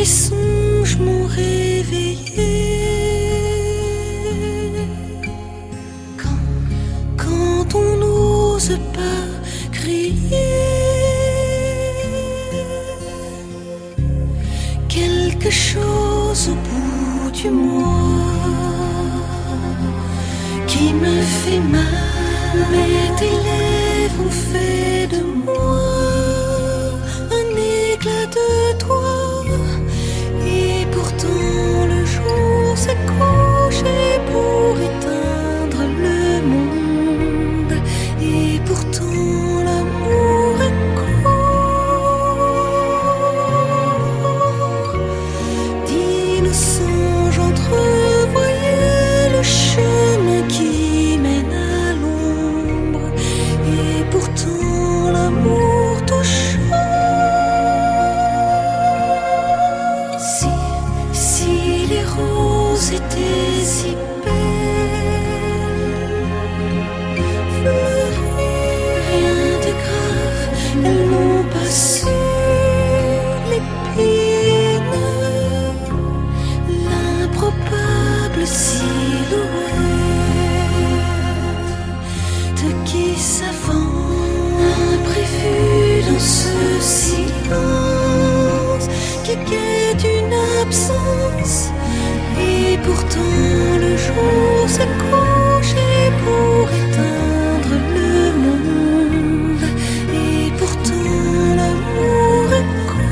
les songes m'ont réveillé. Quand on n'ose pas crier, quelque chose au bout du mois qui me fait mal. Mais tes lèvres ont fait de moi un éclat de toi. Et pourtant le jour s'est couché pour éteindre le monde. Et pourtant l'amour est court. D'innocents j'entrevoyais le chemin qui mène à l'ombre. Et pourtant l'amour touchant. Si les roses étaient si belles, fleuries, rien de grave, elles n'ont pas su l'épine, l'improbable silhouette de qui s'avance imprévu dans ce silence qui guette une absence. Et pourtant le jour s'est couché pour éteindre le monde. Et pourtant l'amour est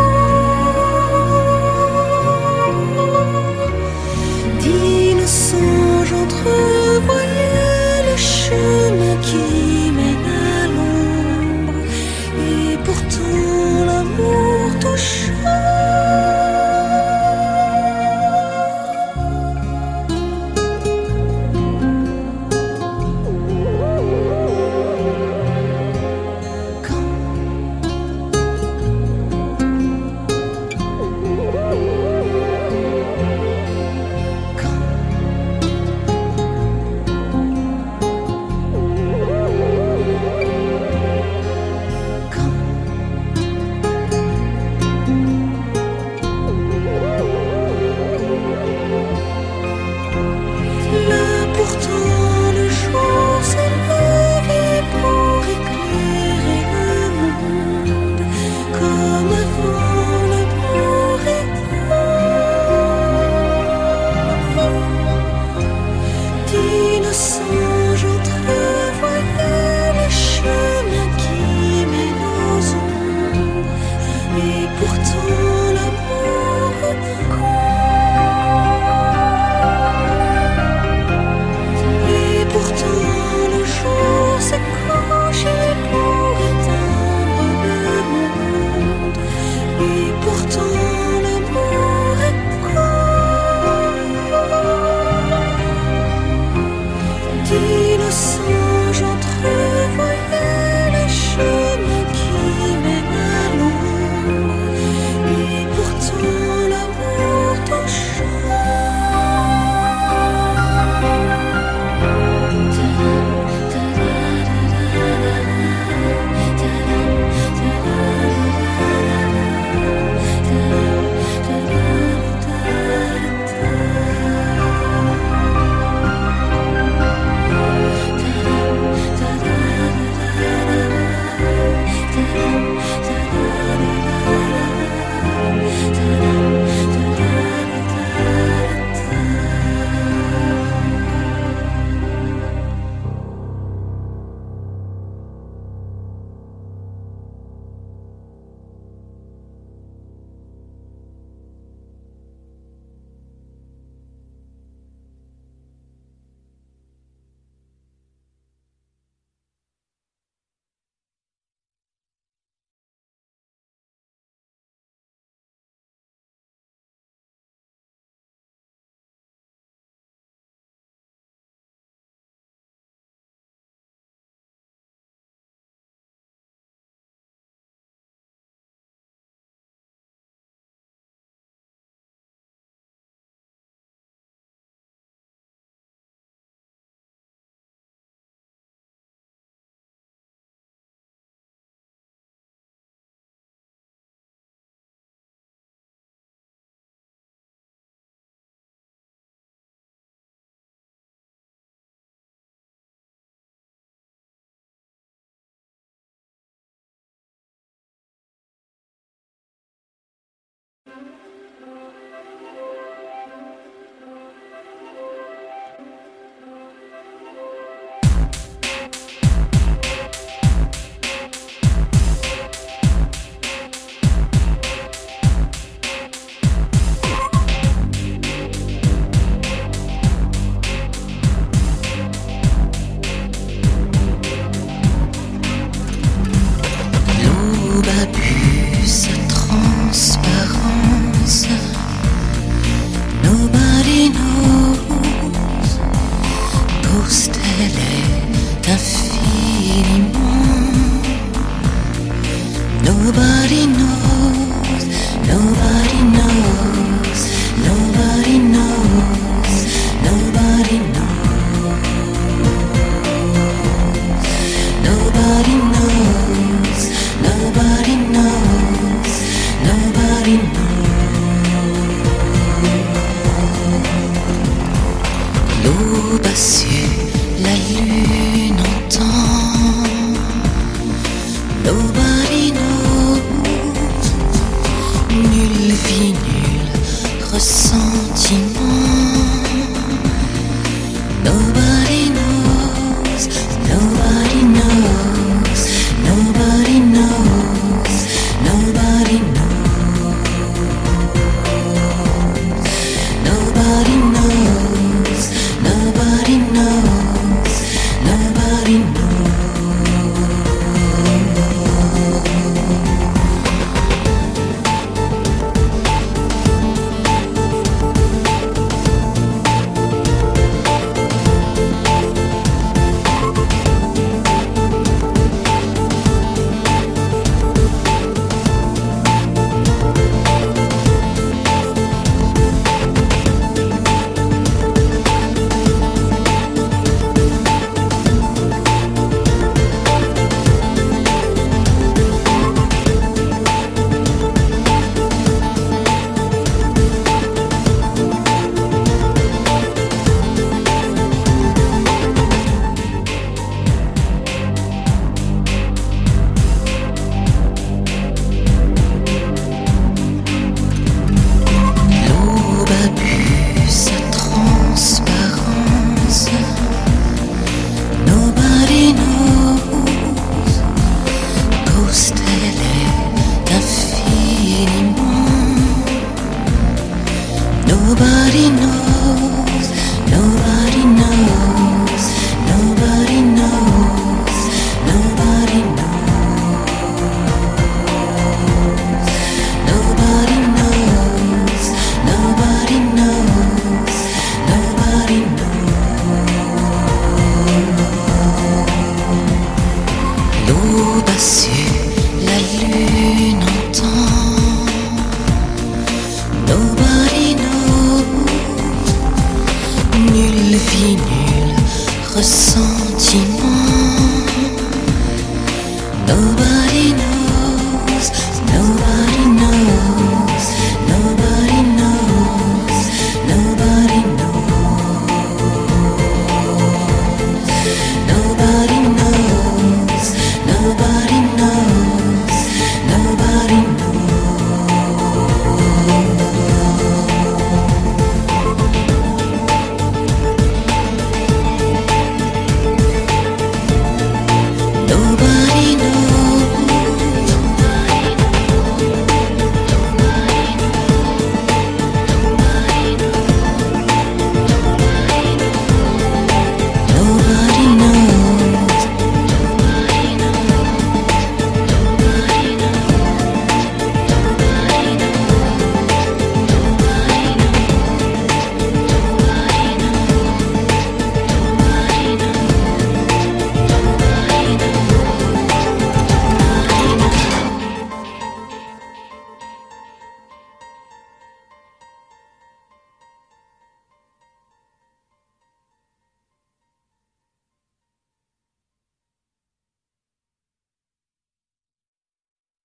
court. D'innocents j'entrevoyais le chemin qui mène à l'ombre. Et pourtant l'amour touchant. nulle vie, nul ressentiment. Nobody